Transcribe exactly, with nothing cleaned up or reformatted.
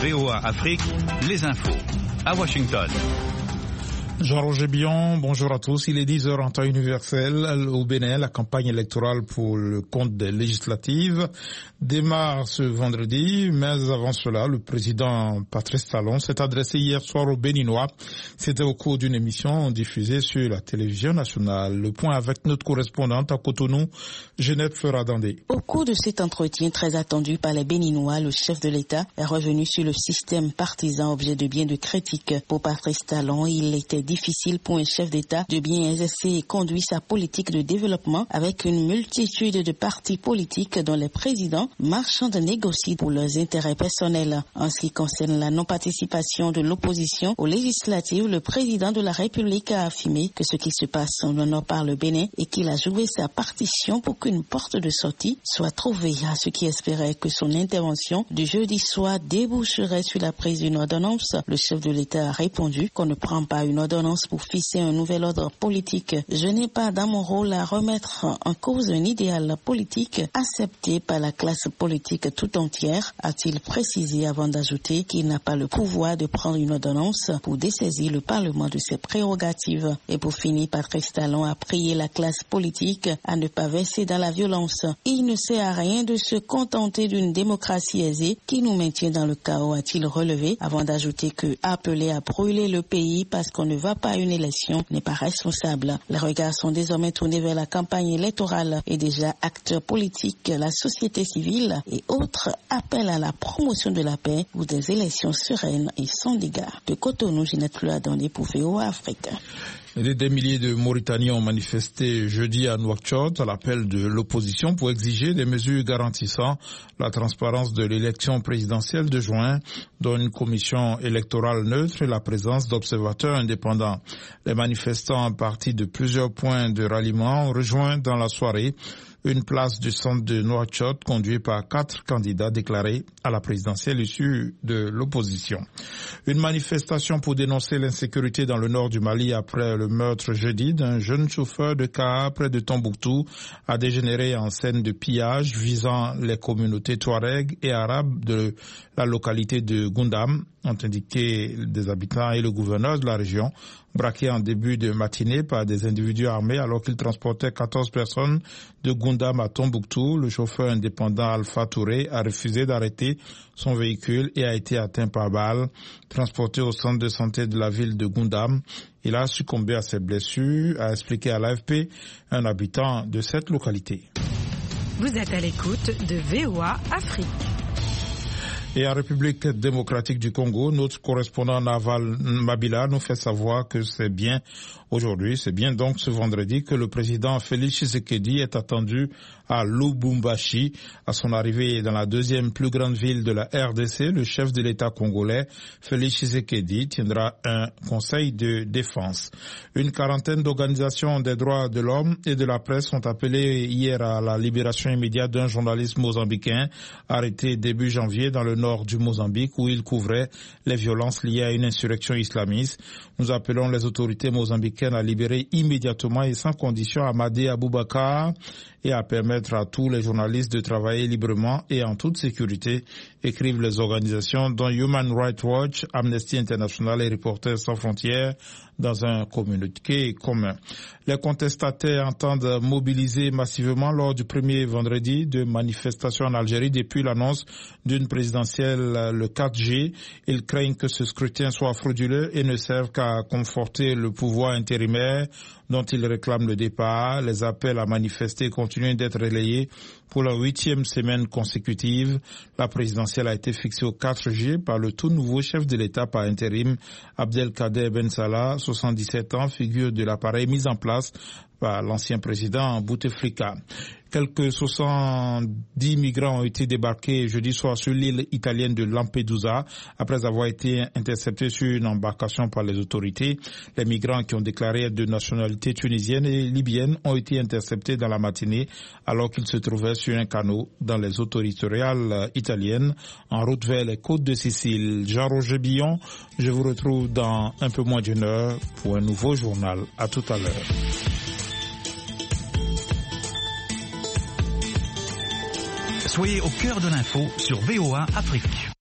V O A Afrique, les infos. À Washington. Jean-Roger Billon, bonjour à tous. Il est dix heures en temps universel. Au Bénin, la campagne électorale pour le compte des législatives démarre ce vendredi. Mais avant cela, le président Patrice Talon s'est adressé hier soir aux Béninois. C'était au cours d'une émission diffusée sur la télévision nationale. Le point avec notre correspondante à Cotonou, Jeannette Fleuradandé. Au cours de cet entretien très attendu par les Béninois, le chef de l'État est revenu sur le système partisan, objet de bien de critiques. Pour Patrice Talon, il était difficile pour un chef d'État de bien exercer et conduire sa politique de développement avec une multitude de partis politiques dont les présidents marchandent négocient pour leurs intérêts personnels. En ce qui concerne la non-participation de l'opposition aux législatives, le président de la République a affirmé que ce qui se passe en honneur par le Bénin et qu'il a joué sa partition pour qu'une porte de sortie soit trouvée, à ce qui espérait que son intervention du jeudi soir déboucherait sur la prise d'une ordonnance. Le chef de l'État a répondu qu'on ne prend pas une ordonnance pour fixer un nouvel ordre politique. Je n'ai pas dans mon rôle à remettre en cause un idéal politique accepté par la classe politique tout entière, a-t-il précisé avant d'ajouter qu'il n'a pas le pouvoir de prendre une ordonnance pour dessaisir le Parlement de ses prérogatives. Et pour finir, Patrice Talon a prié la classe politique à ne pas verser dans la violence. Il ne sert à rien de se contenter d'une démocratie aisée qui nous maintient dans le chaos, a-t-il relevé, avant d'ajouter que appeler à brûler le pays parce qu'on ne va pas à une élection n'est pas responsable. Les regards sont désormais tournés vers la campagne électorale et déjà acteurs politiques, la société civile et autres appellent à la promotion de la paix ou des élections sereines et sans dégâts. De Cotonou, Jeannette Fleuradandé pour V O A Afrique. Des milliers de Mauritaniens ont manifesté jeudi à Nouakchott à l'appel de l'opposition pour exiger des mesures garantissant la transparence de l'élection présidentielle de juin, dont une commission électorale neutre et la présence d'observateurs indépendants. Les manifestants partis de plusieurs points de ralliement ont rejoint dans la soirée une place du centre de Nouakchott conduite par quatre candidats déclarés à la présidentielle issue de l'opposition. Une manifestation pour dénoncer l'insécurité dans le nord du Mali après le meurtre jeudi d'un jeune chauffeur de car près de Tombouctou a dégénéré en scène de pillage visant les communautés touareg et arabes de la localité de Goundam, ont indiqué des habitants et le gouverneur de la région, braqué en début de matinée par des individus armés alors qu'il transportait quatorze personnes de Goundam à Tombouctou. Le chauffeur indépendant Alpha Touré a refusé d'arrêter son véhicule et a été atteint par balle. Transporté au centre de santé de la ville de Goundam, il a succombé à ses blessures, a expliqué à l'A F P un habitant de cette localité. Vous êtes à l'écoute de V O A Afrique. Et en République démocratique du Congo, notre correspondant Naval Mabila nous fait savoir que c'est bien aujourd'hui, c'est bien donc ce vendredi que le président Félix Tshisekedi est attendu à Lubumbashi. À son arrivée dans la deuxième plus grande ville de la R D C, le chef de l'État congolais, Félix Tshisekedi, tiendra un conseil de défense. Une quarantaine d'organisations des droits de l'homme et de la presse sont appelées hier à la libération immédiate d'un journaliste mozambicain arrêté début janvier dans le nord du Mozambique où il couvrait les violences liées à une insurrection islamiste. Nous appelons les autorités mozambicaines à libérer immédiatement et sans condition Amadé Aboubakar et à permettre à tous les journalistes de travailler librement et en toute sécurité, écrivent les organisations dont Human Rights Watch, Amnesty International et Reporters sans frontières dans un communiqué commun. Les contestataires entendent mobiliser massivement lors du premier vendredi de manifestations en Algérie depuis l'annonce d'une présidentielle le quatre juillet. Ils craignent que ce scrutin soit frauduleux et ne serve qu'à conforter le pouvoir intérimaire dont ils réclament le départ. Les appels à manifester continuent d'être relayés pour la huitième semaine consécutive. La présidentielle a été fixée au quatre juillet par le tout nouveau chef de l'État par intérim, Abdelkader Ben Salah, soixante-dix-sept ans, figure de l'appareil mis en place par l'ancien président Bouteflika. Quelques soixante-dix migrants ont été débarqués jeudi soir sur l'île italienne de Lampedusa après avoir été interceptés sur une embarcation par les autorités. Les migrants qui ont déclaré être de nationalité tunisienne et libyenne ont été interceptés dans la matinée alors qu'ils se trouvaient sur un canot dans les eaux territoriales italiennes en route vers les côtes de Sicile. Jean-Roger Billon, je vous retrouve dans un peu moins d'une heure pour un nouveau journal. À tout à l'heure. Soyez au cœur de l'info sur V O A Afrique.